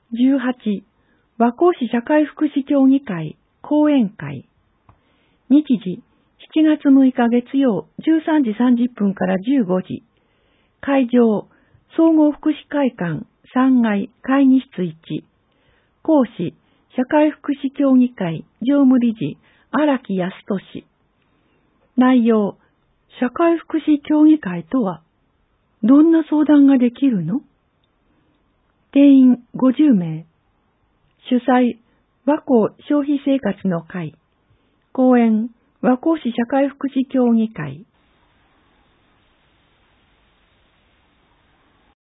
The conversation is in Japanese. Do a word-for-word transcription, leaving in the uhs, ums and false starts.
じゅうはち、和光市社会福祉協議会講演会。日時、しちがつむいか月曜じゅうさんじさんじゅっぷんからじゅうごじ。会場、総合福祉会館さんがい会議室いち。講師、社会福祉協議会常務理事荒木康俊。内容、社会福祉協議会とはどんな相談ができるの？定員ごじゅうめい。主催、和光消費生活の会。講演、和光市社会福祉協議会。